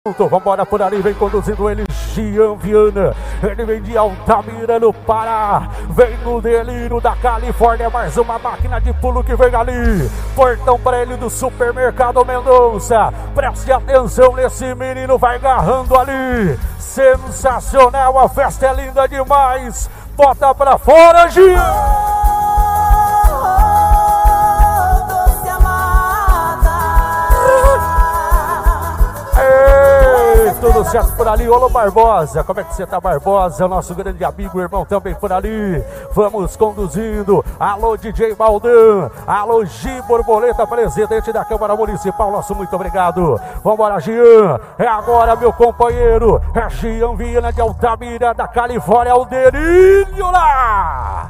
Vambora por ali, vem conduzindo ele, Jean Viana. Ele vem de Altamira, no Pará. Vem no delírio da Califórnia. Mais uma máquina de pulo que vem ali. Portão para ele do Supermercado Mendonça. Preste atenção nesse menino, vai agarrando ali. Sensacional, a festa é linda demais. Bota pra fora, Jean. Tudo certo por ali, Olô Barbosa, como é que você tá, Barbosa? Nosso grande amigo, irmão também por ali. Vamos conduzindo, alô DJ Baldan, alô Gi Borboleta, presidente da Câmara Municipal, nosso muito obrigado. Vambora, Jean, é agora, meu companheiro, é Jean Viana de Altamira, da Califórnia, o delírio lá.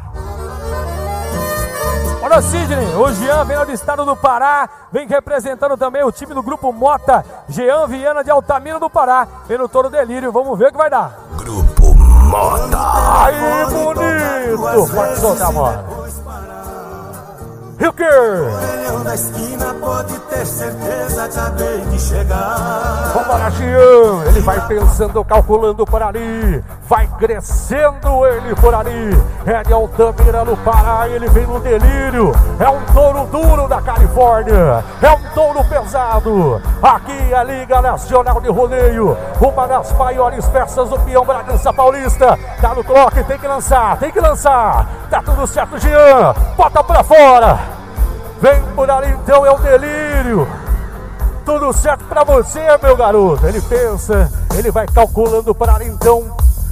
Olha o Sidney, o Jean vem lá do estado do Pará, vem representando também o time do Grupo Mota, Jean Viana de Altamira do Pará, vem no Toro Delírio, vamos ver o que vai dar. Grupo Mota, aí bonito, pode soltar, mano. E o quê? O da esquina pode ter certeza, acabei de chegar. Vambora, Jean, ele vai pensando, calculando por ali, vai crescendo ele por ali. É de Altamira no Pará, ele vem no delírio. É um touro duro da Califórnia, é um touro pesado. Aqui é a Liga Nacional de Rodeio, uma das maiores peças do peão Bragança Paulista. Tá no clock, tem que lançar, tá tudo certo, Jean, bota pra fora. Vem por ali então, é o delírio. Tudo certo pra você, meu garoto. Ele pensa, ele vai calculando para ali então.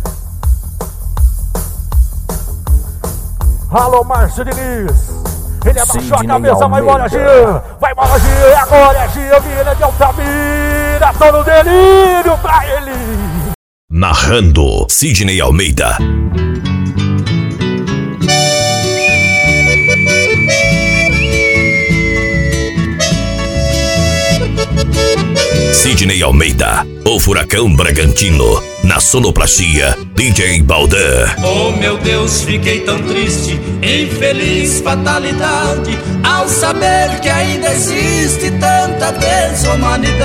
Alô, Márcio Diniz. Ele abaixou a cabeça, vai embora, Jean. Vai embora, Jean. Agora é Jean Viana de Altamira. Tô no delírio pra ele. Narrando Sidney Almeida. Sidney Almeida, o furacão Bragantino, na sonoplastia, DJ Baldan. Oh meu Deus, fiquei tão triste, infeliz fatalidade, ao saber que ainda existe tanta desumanidade.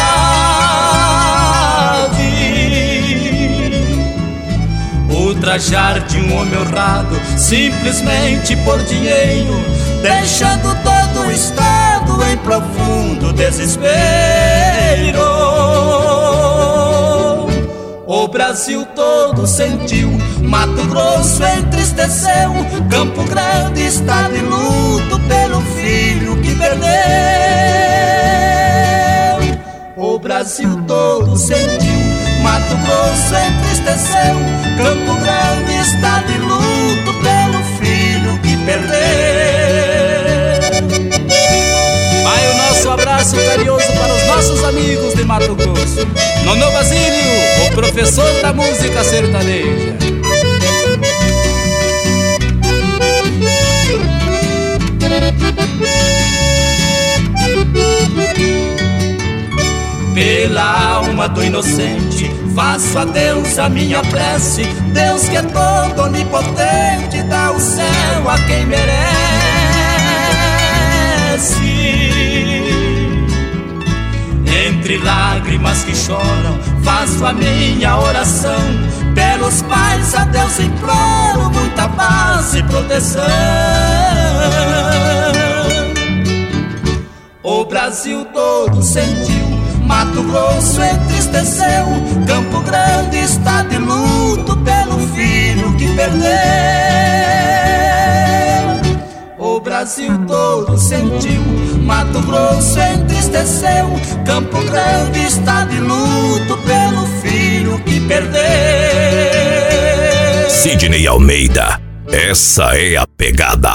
Ultrajar de um homem honrado, simplesmente por dinheiro, deixando todo o estado em profundo desespero. O Brasil todo sentiu, Mato Grosso entristeceu, Campo Grande está de luto pelo filho que perdeu. O Brasil todo sentiu, Mato Grosso entristeceu, Campo Grande está de luto pelo filho que perdeu. Vai o nosso abraço carinhoso para os nossos amigos de Mato Grosso. Nono Basílio, o professor da música sertaneja. Pela alma do inocente, faço a Deus a minha prece. Deus que é todo onipotente, dá o céu a quem merece. Entre lágrimas que choram, faço a minha oração. Pelos pais a Deus imploro muita paz e proteção. O Brasil todo sentiu, Mato Grosso entristeceu, Campo Grande está de luto pelo filho que perdeu. O Brasil todo sentiu, Mato Grosso entristeceu, Campo Grande está de luto pelo filho que perdeu. Sidney Almeida, essa é a pegada.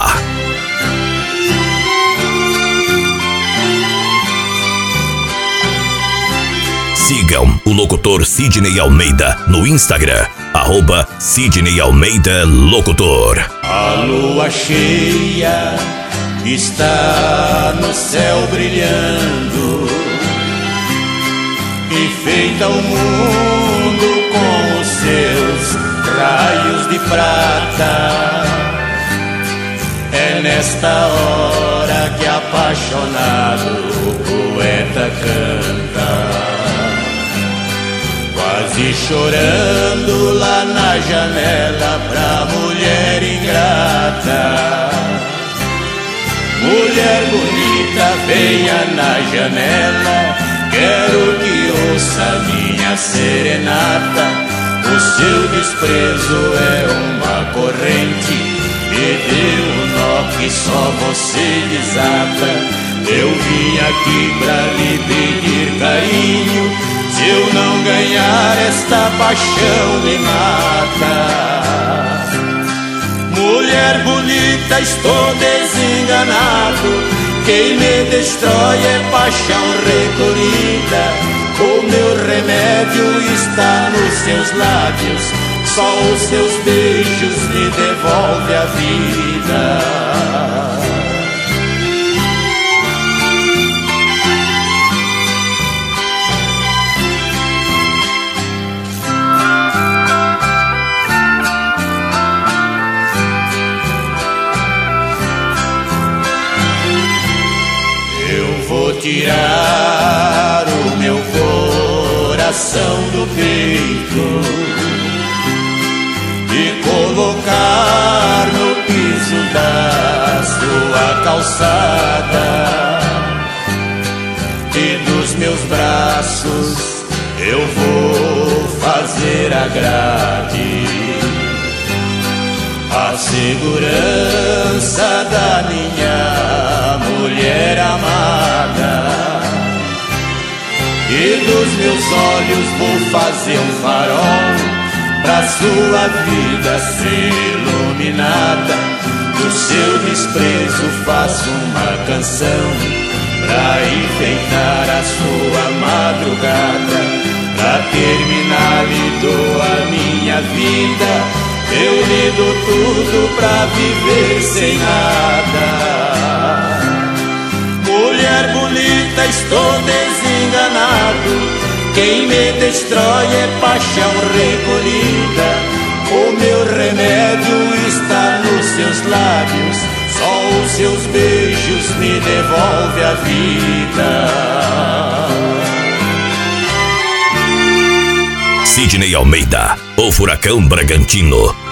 Sigam o locutor Sidney Almeida no Instagram, @Sidney Almeida Locutor. A lua cheia está no céu brilhando, enfeita o mundo com os seus raios de prata. É nesta hora que apaixonado o poeta canta. Se chorando lá na janela pra mulher ingrata. Mulher bonita, venha na janela, quero que ouça minha serenata. O seu desprezo é uma corrente, me deu um nó que só você desata. Eu vim aqui pra lhe pedir carinho, se eu não ganhar esta paixão me mata. Mulher bonita, estou desenganado, quem me destrói é paixão recolhida. O meu remédio está nos seus lábios, só os seus beijos me devolvem a vida. Vou tirar o meu coração do peito e colocar no piso da sua calçada, e dos meus braços eu vou fazer a grade, a segurança da minha mulher amada. E dos meus olhos vou fazer um farol pra sua vida ser iluminada. Do seu desprezo faço uma canção pra enfeitar a sua madrugada. Pra terminar lhe dou a minha vida, eu lhe dou tudo pra viver sem nada. Mulher bonita, estou desenganado, quem me destrói é paixão recolhida. O meu remédio está nos seus lábios, só os seus beijos me devolvem a vida. Sidney Almeida, o Furacão Bragantino.